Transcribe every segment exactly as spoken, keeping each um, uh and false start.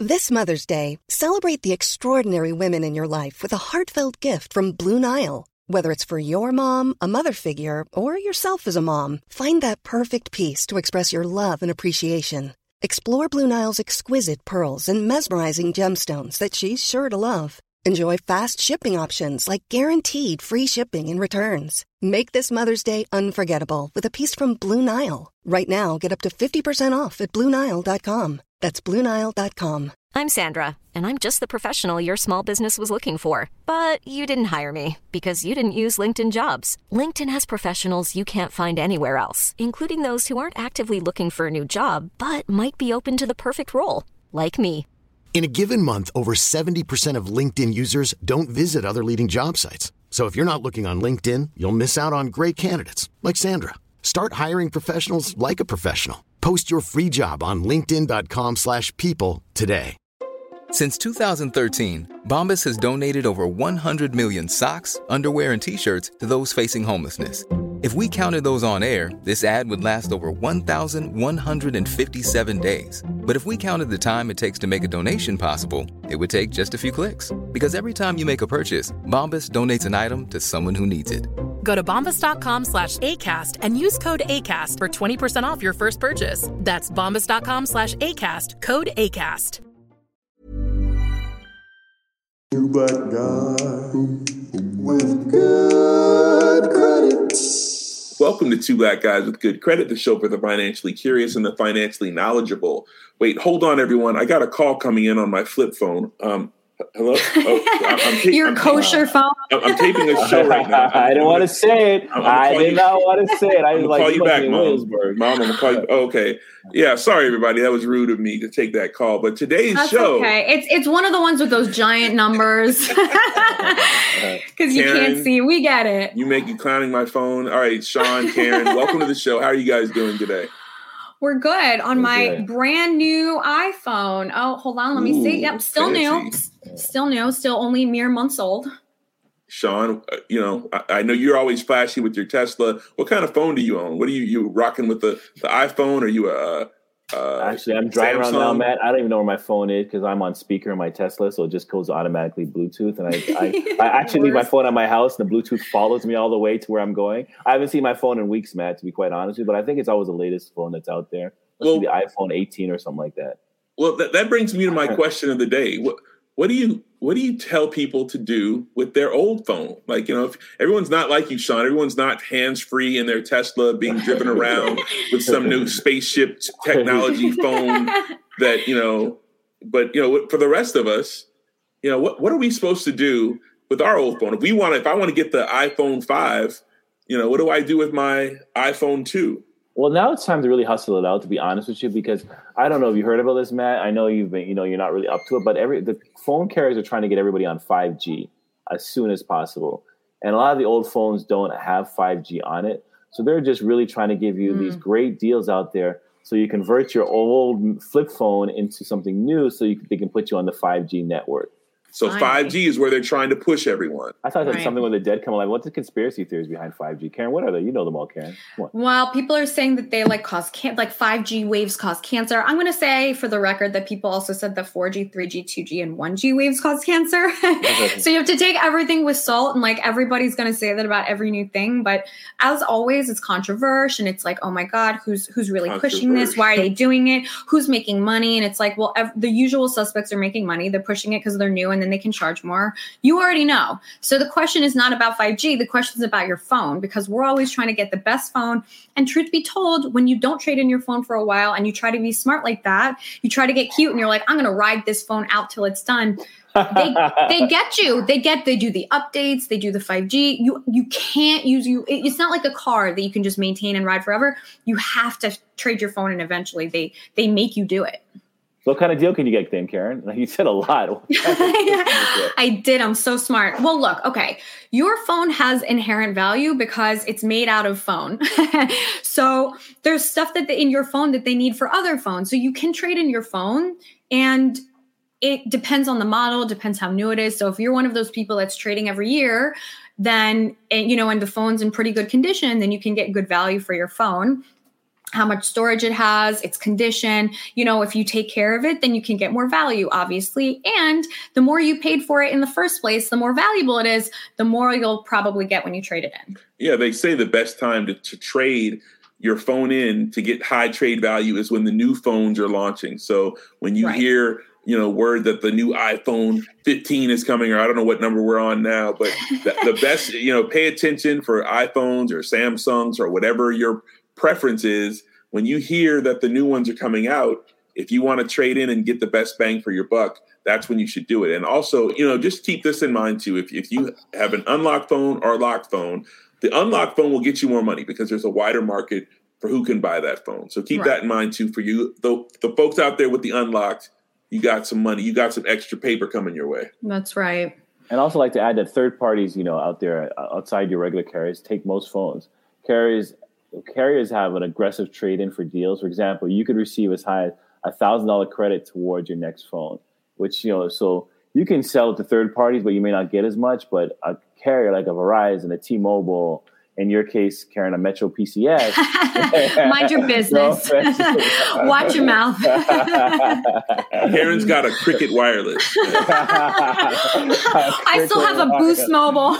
This Mother's Day, celebrate the extraordinary women in your life with a heartfelt gift from Blue Nile. Whether it's for your mom, a mother figure, or yourself as a mom, find that perfect piece to express your love and appreciation. Explore Blue Nile's exquisite pearls and mesmerizing gemstones that she's sure to love. Enjoy fast shipping options like guaranteed free shipping and returns. Make this Mother's Day unforgettable with a piece from Blue Nile. Right now, get up to fifty percent off at Blue Nile dot com. That's Blue Nile dot com. I'm Sandra, and I'm just the professional your small business was looking for. But you didn't hire me because you didn't use LinkedIn Jobs. LinkedIn has professionals you can't find anywhere else, including those who aren't actively looking for a new job, but might be open to the perfect role, like me. In a given month, over seventy percent of LinkedIn users don't visit other leading job sites. So if you're not looking on LinkedIn, you'll miss out on great candidates like Sandra. Start hiring professionals like a professional. Post your free job on linkedin dot com slash people today. Since two thousand thirteen, Bombas has donated over one hundred million socks, underwear, and T-shirts to those facing homelessness. If we counted those on air, this ad would last over one thousand one hundred fifty-seven days. But if we counted the time it takes to make a donation possible, it would take just a few clicks. Because every time you make a purchase, Bombas donates an item to someone who needs it. Go to bombas dot com slash ACAST and use code ACAST for twenty percent off your first purchase. That's bombas dot com slash ACAST, code ACAST. You but God with good credit. Welcome to Two Black Guys with Good Credit, the show for the financially curious and the financially knowledgeable. Wait, hold on, everyone. I got a call coming in on my flip phone. Um, hello? Oh, I'm, I'm ta- Your I'm kosher ta- phone? I'm, I'm taping a show right now. I'm, I didn't want to say it. I did not want to say it. I I'm was going like, to call you back, Mom. Williamsburg. Mom, I'm going to call you. Oh, okay. Yeah, sorry, everybody. That was rude of me to take that call. But today's That's show. okay. It's it's one of the ones with those giant numbers. Because you Karen, can't see. We get it. You make you clowning my phone. All right, Sean, Karen, welcome to the show. How are you guys doing today? We're good on We're my good. brand new iPhone. Oh, hold on. Let me Ooh, see. Yep, still new. fancy. S- Still new. Still only mere months old. Sean, uh, you know, I, I know you're always flashy with your Tesla. What kind of phone do you own? What are you you rocking with the, the iPhone? Are you a uh, Actually, I'm driving around now, Samsung? Matt. I don't even know where my phone is because I'm on speaker in my Tesla, so it just goes automatically Bluetooth. And I, I, I actually leave my phone at my house, and the Bluetooth follows me all the way to where I'm going. I haven't seen my phone in weeks, Matt, to be quite honest with you, but I think it's always the latest phone that's out there. Let's Well- see, the iPhone eighteen or something like that. Well, that, that brings me to my question of the day. What what do you what do you tell people to do with their old phone? Like, you know, if everyone's not like you, Sean. Everyone's not hands free in their Tesla, being driven around with some new spaceship technology phone. That you know, but you know, for the rest of us, you know, what what are we supposed to do with our old phone? If we want, if I want to get the iPhone five, you know, what do I do with my iPhone two? Well, now it's time to really hustle it out, to be honest with you, because I don't know if you heard about this, Matt. I know you've been, you know, you're not really up to it, but every the phone carriers are trying to get everybody on five G as soon as possible. And a lot of the old phones don't have five G on it. So they're just really trying to give you mm. these great deals out there so you convert your old flip phone into something new so you, they can put you on the five G network. So Finally. five G is where they're trying to push everyone. I thought that's Right. something when the dead come alive. What's the conspiracy theories behind five G? Karen, what are they? You know them all, Karen. Come on. Well, people are saying that they like cause can- like five G waves cause cancer. I'm going to say for the record that people also said that four G, three G, two G, and one G waves cause cancer. So you have to take everything with salt, and like everybody's going to say that about every new thing. But as always, it's controversial, and it's like, oh my God, who's who's really pushing this? Why are they doing it? Who's making money? And it's like, well, ev- the usual suspects are making money. They're pushing it because they're new, and then they can charge more. You already know. So the question is not about five G. The question is about your phone, because we're always trying to get the best phone. And truth be told, when you don't trade in your phone for a while and you try to be smart like that, you try to get cute and you're like, I'm going to ride this phone out till it's done. they they get you. They get, they do the updates. They do the five G. You, you can't use you. It's not like a car that you can just maintain and ride forever. You have to trade your phone, and eventually they, they make you do it. So what kind of deal can you get then, Karen? You said a lot. I did. I'm so smart. Well, look, okay. Your phone has inherent value because it's made out of phone. So there's stuff that they, in your phone that they need for other phones. So you can trade in your phone, and it depends on the model, depends how new it is. So if you're one of those people that's trading every year, then, you know, and the phone's in pretty good condition, then you can get good value for your phone. how much storage it has, its condition. You know, if you take care of it, then you can get more value, obviously. And the more you paid for it in the first place, the more valuable it is, the more you'll probably get when you trade it in. Yeah, they say the best time to, to trade your phone in to get high trade value is when the new phones are launching. So when you right. hear, you know, word that the new iPhone fifteen is coming, or I don't know what number we're on now, but the, the best, you know, pay attention for iPhones or Samsungs or whatever your preference is. When you hear that the new ones are coming out, if you want to trade in and get the best bang for your buck, that's when you should do it. And also, you know, just keep this in mind too. If, if you have an unlocked phone or a locked phone, the unlocked phone will get you more money because there's a wider market for who can buy that phone. So keep right. that in mind too for you. The, the folks out there with the unlocked, you got some money, you got some extra paper coming your way. That's right. And also like to add that third parties, you know, out there outside your regular carriers take most phones. Carriers Carriers have an aggressive trade-in for deals. For example, you could receive as high as a thousand dollar credit towards your next phone, which, you know, so you can sell it to third parties, but you may not get as much. But a carrier like a Verizon, a T-Mobile, in your case, Karen, a Metro P C S. Mind your business. Watch your mouth. Karen's got a Cricket Wireless. I still have a Boost Mobile.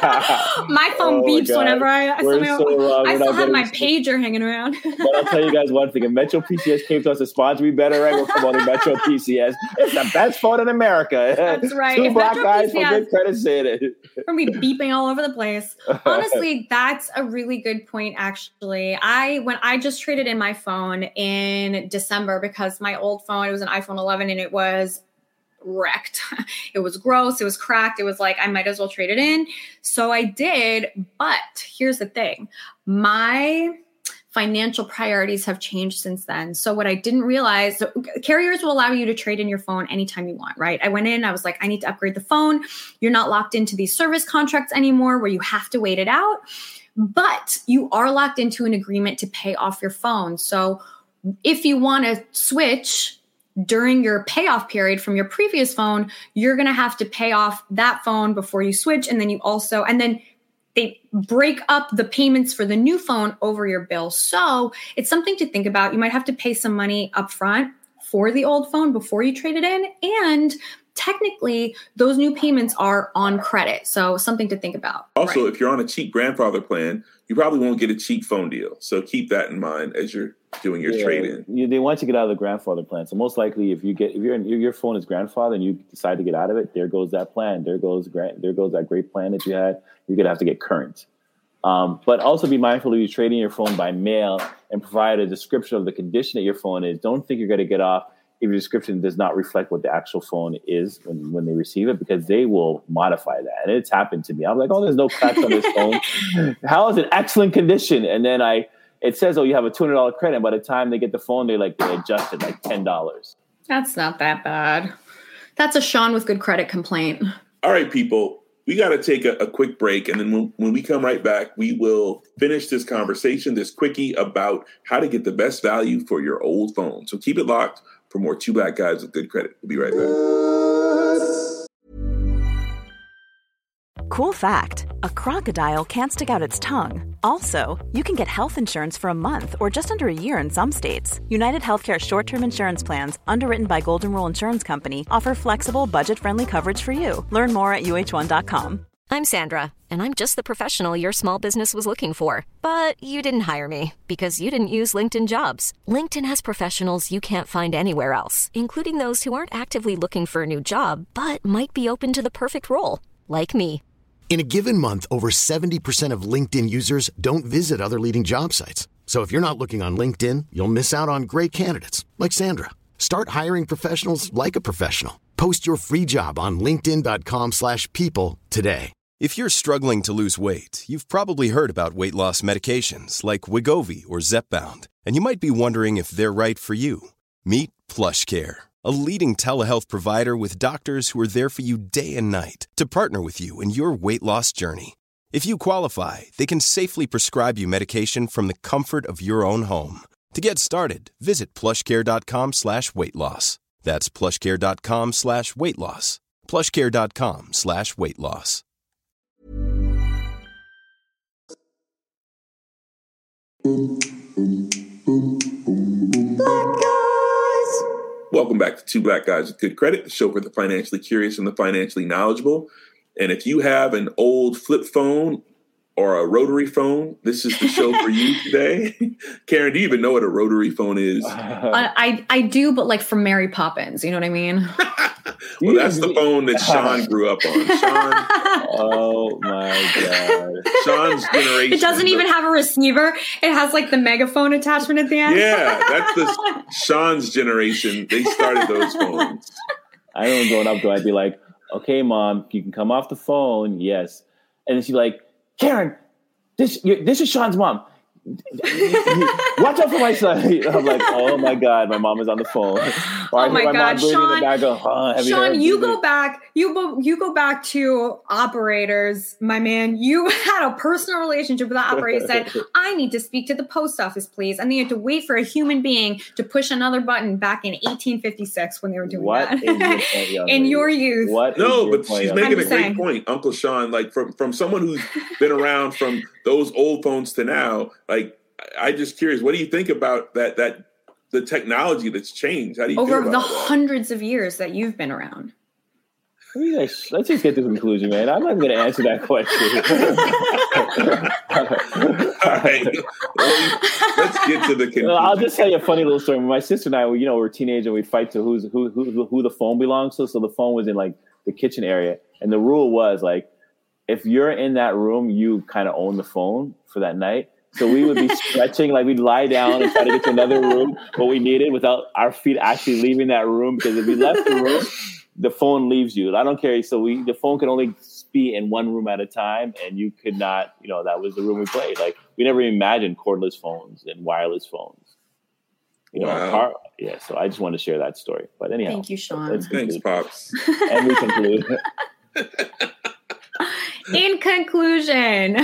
My phone oh beeps my whenever I, I, still, so I still have my pager hanging around. But I'll tell you guys one thing. If Metro P C S came to us to sponsor Me Better, right? We're promoting Metro P C S. It's the best phone in America. That's right. Two if black Metro guys P C S, for good credit saying it. We're going to be beeping all over the place. Honestly, that's a really good point, actually. I when I just traded in my phone in December because my old phone, it was an iPhone eleven, and it was wrecked. It was gross. It was cracked. It was like, I might as well trade it in. So I did. But here's the thing. My financial priorities have changed since then. So what I didn't realize, so carriers will allow you to trade in your phone anytime you want, right? I went in, I was like, I need to upgrade the phone. You're not locked into these service contracts anymore where you have to wait it out, but you are locked into an agreement to pay off your phone. So if you want to switch during your payoff period from your previous phone, you're going to have to pay off that phone before you switch. And then you also, and then they break up the payments for the new phone over your bill. So it's something to think about. You might have to pay some money up front for the old phone before you trade it in. And technically, those new payments are on credit. So something to think about. Also, right? If you're on a cheap grandfather plan, you probably won't get a cheap phone deal. So keep that in mind as you're doing your yeah, trade-in. You, they want you to get out of the grandfather plan. So most likely, if you get if you're in, your phone is grandfather and you decide to get out of it, there goes that plan. There goes grand. There goes that great plan that you had. You're gonna have to get current. Um, but also be mindful of you trading your phone by mail and provide a description of the condition that your phone is. Don't think you're going to get off if your description does not reflect what the actual phone is when, when they receive it, because they will modify that. And it's happened to me. I'm like, oh, there's no cracks on this phone. How is it excellent condition? And then I, it says, oh, you have a two hundred dollars credit. And by the time they get the phone, they like they adjust it like ten dollars. That's not that bad. That's a Sean with good credit complaint. All right, people. We got to take a, a quick break, and then when, when we come right back, we will finish this conversation, this quickie about how to get the best value for your old phone. So keep it locked for more Two Black Guys with Good Credit. We'll be right back. Cool fact, a crocodile can't stick out its tongue. Also, you can get health insurance for a month or just under a year in some states. United Healthcare short-term insurance plans, underwritten by Golden Rule Insurance Company, offer flexible, budget-friendly coverage for you. Learn more at U H one dot com. I'm Sandra, and I'm just the professional your small business was looking for. But you didn't hire me because you didn't use LinkedIn Jobs. LinkedIn has professionals you can't find anywhere else, including those who aren't actively looking for a new job, but might be open to the perfect role, like me. In a given month, over seventy percent of LinkedIn users don't visit other leading job sites. So if you're not looking on LinkedIn, you'll miss out on great candidates like Sandra. Start hiring professionals like a professional. Post your free job on linkedin dot com slash people today. If you're struggling to lose weight, you've probably heard about weight loss medications like Wegovy or Zepbound, and you might be wondering if they're right for you. Meet PlushCare, a leading telehealth provider with doctors who are there for you day and night to partner with you in your weight loss journey. If you qualify, they can safely prescribe you medication from the comfort of your own home. To get started, visit plushcare.com slash weight loss. That's plushcare.com slash weight loss. plushcare.com slash weight loss. Black guys. Welcome back to Two Black Guys with Good Credit, the show for the financially curious and the financially knowledgeable. And if you have an old flip phone or a rotary phone, this is the show for you today. Karen, do you even know what a rotary phone is? I, I I do, but like from Mary Poppins, you know what I mean? Well, that's the phone that Sean grew up on. Sean, oh my God. Sean's generation. It doesn't even have a receiver. It has like the megaphone attachment at the end. Yeah, that's the Sean's generation. They started those phones. I remember growing up, though, I'd be like, okay, Mom, you can come off the phone. Yes. And then she'd be like, Karen, this you this is Sean's mom. Watch out for my son. I'm like, oh my God, my mom is on the phone. Or oh my, my God, Sean! Guy go, huh, Sean, you go back. You go. You go back to operators, my man. You had a personal relationship with the operator. Said, "I need to speak to the post office, please," and they had to wait for a human being to push another button back in eighteen fifty-six when they were doing what that. Is your point, in your youth? What no, but she's making a great saying. point, Uncle Sean. Like from from someone who's been around from those old phones to now, like. I just curious, what do you think about that? That the technology that's changed? How do you over feel the about that? hundreds of years that you've been around? Let's just get to the conclusion, man. I'm not going to answer that question. All right, well, let's get to the conclusion. I'll just tell you a funny little story. My sister and I, you know, we're teenagers and we'd fight to who's who who who the phone belongs to. So the phone was in like the kitchen area, and the rule was like, if you're in that room, you kind of own the phone for that night. So we would be stretching, like we'd lie down and try to get to another room, what we needed, without our feet actually leaving that room. Because if we left the room, the phone leaves you. I don't care. So we, the phone could only be in one room at a time, and you could not, you know, that was the room we played. Like we never imagined cordless phones and wireless phones. You know, wow. car, yeah. So I just wanted to share that story. But anyhow, thank you, Sean. Thanks, Pops. And we conclude. In conclusion,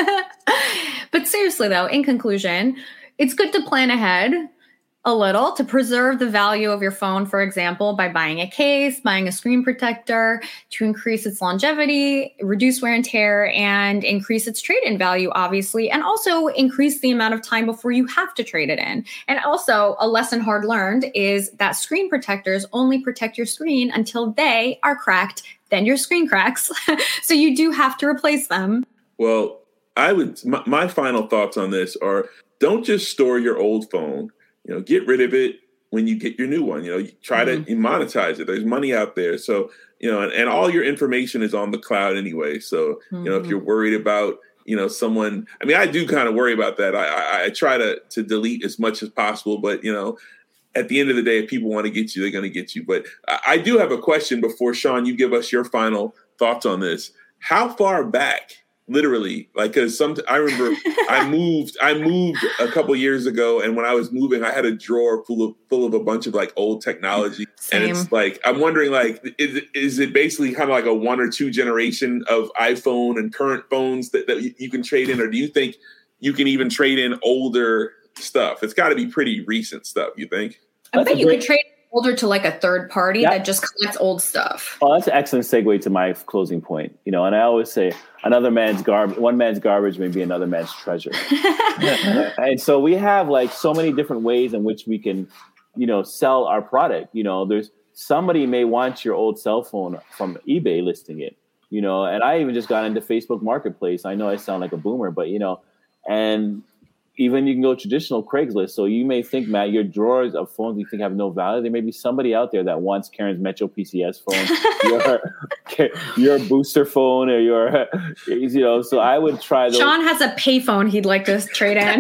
but seriously though, in conclusion, it's good to plan ahead a little to preserve the value of your phone, for example, by buying a case, buying a screen protector to increase its longevity, reduce wear and tear, and increase its trade-in value, obviously, and also increase the amount of time before you have to trade it in. And also, a lesson hard learned is that screen protectors only protect your screen until they are cracked. Then your screen cracks. So you do have to replace them. Well, I would, my, my final thoughts on this are don't just store your old phone, you know, get rid of it when you get your new one, you know, you try mm-hmm. to monetize it. There's money out there. So, you know, and, and all your information is on the cloud anyway. So, mm-hmm. you know, if you're worried about, you know, someone, I mean, I do kind of worry about that. I, I, I try to, to delete as much as possible, but, you know, at the end of the day, if people want to get you, they're going to get you. But I do have a question before, Sean, you give us your final thoughts on this. How far back, literally, like, because some, I remember I moved, I moved a couple years ago, and when I was moving, I had a drawer full of full of a bunch of like old technology, Same. and it's like I'm wondering, like, is is it basically kind of like a one or two generation of iPhone and current phones that, that you can trade in, or do you think you can even trade in older stuff? It's got to be pretty recent stuff, you think? I That's bet you great- could trade older to like a third party yeah. that just collects old stuff. Oh, that's an excellent segue to my closing point. You know, and I always say another man's garbage, one man's garbage may be another man's treasure. And so we have like so many different ways in which we can, you know, sell our product. You know, there's somebody may want your old cell phone from eBay listing it, you know, and I even just got into Facebook Marketplace. I know I sound like a boomer, but you know, and even you can go traditional Craigslist. So you may think, Matt, your drawers of phones you think have no value. There may be somebody out there that wants Karen's Metro P C S phone, your, your booster phone, or your, you know. So I would try those. Sean has a payphone he'd like to trade in.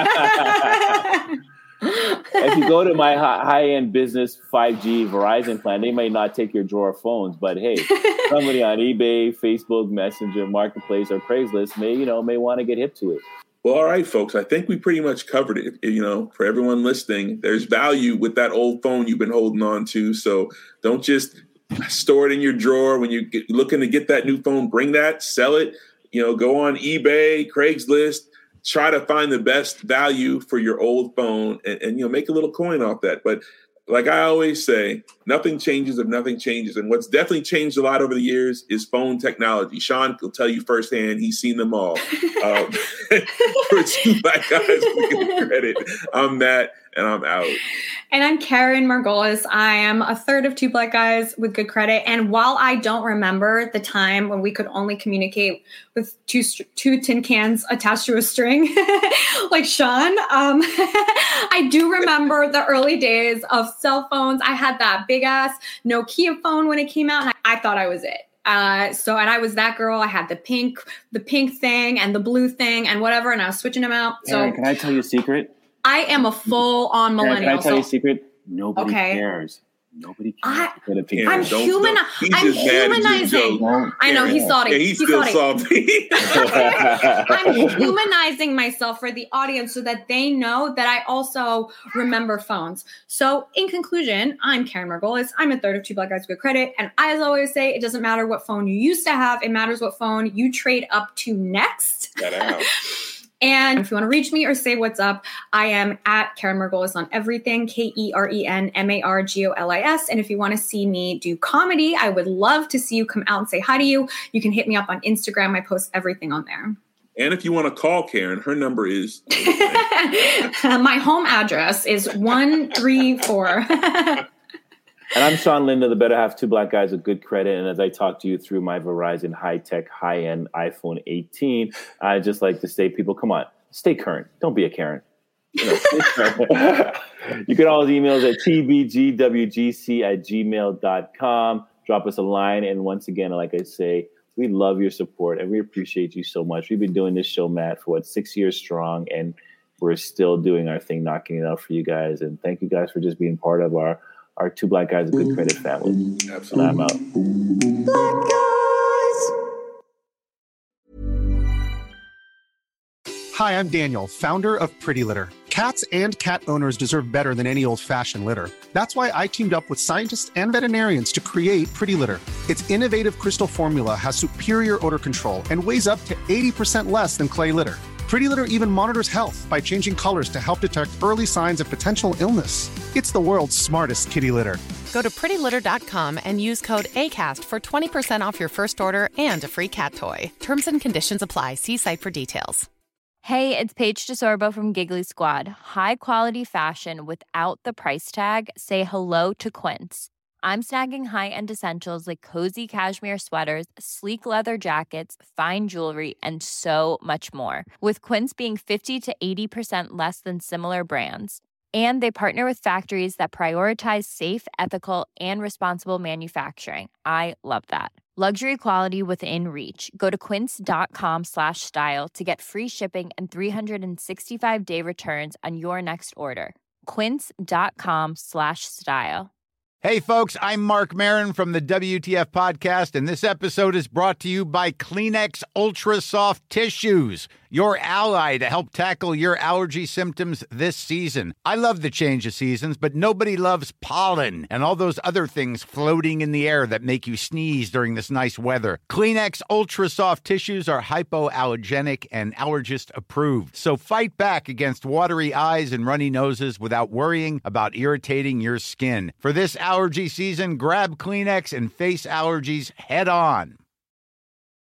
If you go to my high-end business five G Verizon plan, they may not take your drawer phones, but hey, somebody on eBay, Facebook Messenger, Marketplace, or Craigslist may, you know, may want to get hip to it. Well, all right, folks, I think we pretty much covered it. You know, for everyone listening, there's value with that old phone you've been holding on to. So don't just store it in your drawer. When you're looking to get that new phone, bring that, sell it, you know, go on eBay, Craigslist, try to find the best value for your old phone and, and you know, make a little coin off that. But like I always say, nothing changes if nothing changes. And what's definitely changed a lot over the years is phone technology. Sean will tell you firsthand, he's seen them all. Um, for Two Black Guys with credit, I'm Matt, and I'm out. And I'm Karen Margolis. I am a third of Two Black Guys with Good Credit. And while I don't remember the time when we could only communicate with two two tin cans attached to a string, like Sean, um, I do remember the early days of cell phones. I had that big ass Nokia phone when it came out, and I, I thought I was it. Uh, so, and I was that girl. I had the pink, the pink thing and the blue thing and whatever, and I was switching them out. Karen, so, can I tell you a secret? I am a full-on millennial. Karen, can I tell so, you a secret? Nobody okay. cares. Nobody cares. I, Karen, I'm, human, I'm humanizing. I know, he's salty. Yeah, he's he's still salty. salty. I'm humanizing myself for the audience so that they know that I also remember phones. So in conclusion, I'm Karen Margolis. I'm a third of Two Black Guys with Good Credit. And I, as always say, it doesn't matter what phone you used to have. It matters what phone you trade up to next. Get out. And if you want to reach me or say what's up, I am at Karen Margolis on everything, K E R E N M A R G O L I S. And if you want to see me do comedy, I would love to see you come out and say hi to you. You can hit me up on Instagram. I post everything on there. And if you want to call Karen, her number is... My home address is one three four. And I'm Sean Linda, the better half, Two Black Guys with Good Credit. And as I talk to you through my Verizon high-tech, high-end iPhone eighteen, I just like to say, people, come on, stay current. Don't be a Karen. You know, stay current. You can always email us at t b g w g c at gmail dot com. Drop us a line. And once again, like I say, we love your support and we appreciate you so much. We've been doing this show, Matt, for what, six years strong, and we're still doing our thing, knocking it out for you guys. And thank you guys for just being part of our Our Two Black Guys with Good Credit family. Absolutely. And I'm out. Black Guys. Hi, I'm Daniel, founder of Pretty Litter. Cats and cat owners deserve better than any old-fashioned litter. That's why I teamed up with scientists and veterinarians to create Pretty Litter. Its innovative crystal formula has superior odor control and weighs up to eighty percent less than clay litter. Pretty Litter even monitors health by changing colors to help detect early signs of potential illness. It's the world's smartest kitty litter. Go to pretty litter dot com and use code ACAST for twenty percent off your first order and a free cat toy. Terms and conditions apply. See site for details. Hey, it's Paige DeSorbo from Giggly Squad. High quality fashion without the price tag. Say hello to Quince. I'm snagging high-end essentials like cozy cashmere sweaters, sleek leather jackets, fine jewelry, and so much more. With Quince being fifty to eighty percent less than similar brands. And they partner with factories that prioritize safe, ethical, and responsible manufacturing. I love that. Luxury quality within reach. Go to quince.com slash style to get free shipping and three sixty-five day returns on your next order. Quince.com slash style. Hey, folks, I'm Mark Maron from the W T F Podcast, and this episode is brought to you by Kleenex Ultra Soft Tissues, your ally to help tackle your allergy symptoms this season. I love the change of seasons, but nobody loves pollen and all those other things floating in the air that make you sneeze during this nice weather. Kleenex Ultra Soft Tissues are hypoallergenic and allergist approved, so fight back against watery eyes and runny noses without worrying about irritating your skin. For this allergy season, grab Kleenex and face allergies head on.